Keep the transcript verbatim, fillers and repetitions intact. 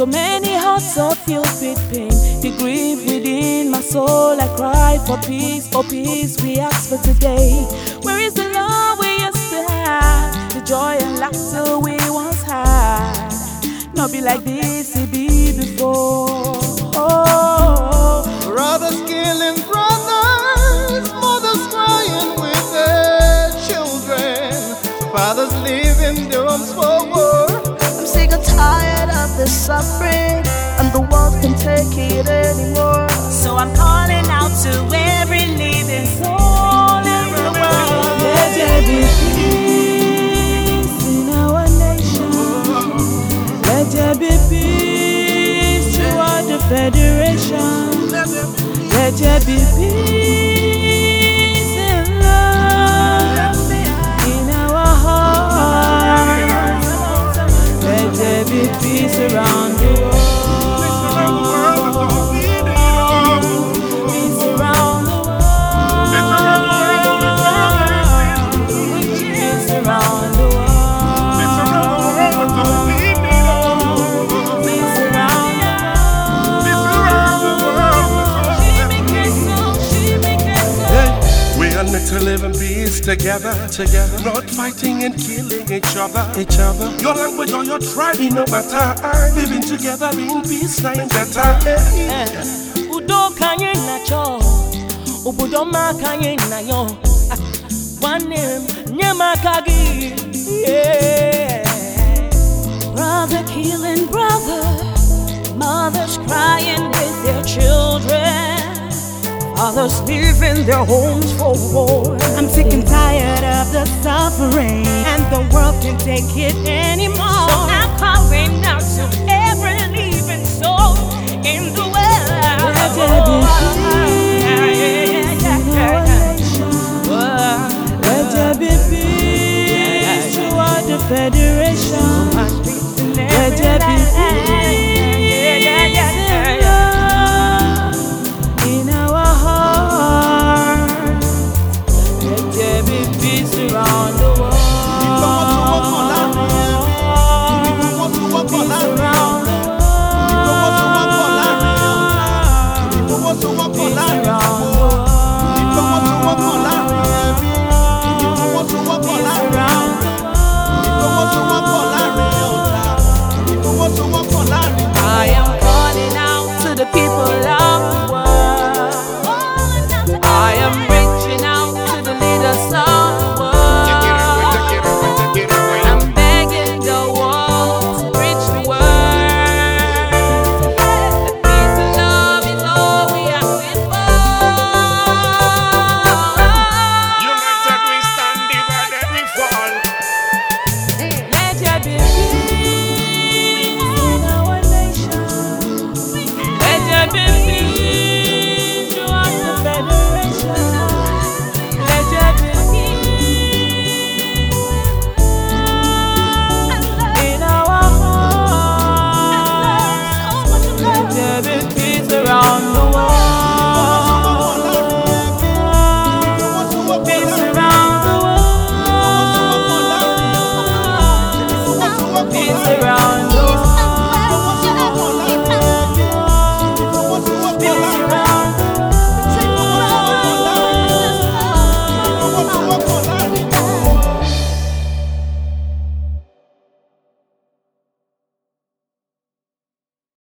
So many hearts are filled with pain. The grief within my soul, I cry for peace, for peace we ask for today. Where is the love we used to have? The joy and laughter we once had. Not be like this, it be before. Oh, brothers killing brothers, mothers crying with their children, fathers leaving their homes for war. I'm sick and tired of this suffering, and the world can't take it anymore. So I'm calling out to every living soul in the world. Let there be peace in our nation. Let there be peace throughout the federation. Let there be peace and love in our hearts. Let there be peace around the world. Peace around the world. Peace around the world. To live in peace together, together, not fighting and killing each other, each other. Your language or your tribe, no matter. Living together in peace, now better. Udo kanye na cho, ubudo ma kanye na yo. One name, nyama kagi. Yeah. Brother killing brother, mothers crying with their children, others leaving their homes for war. I'm sick and tired of the suffering, and the world can't take it anymore. So I'm calling out to every living soul in the world. Let there be peace.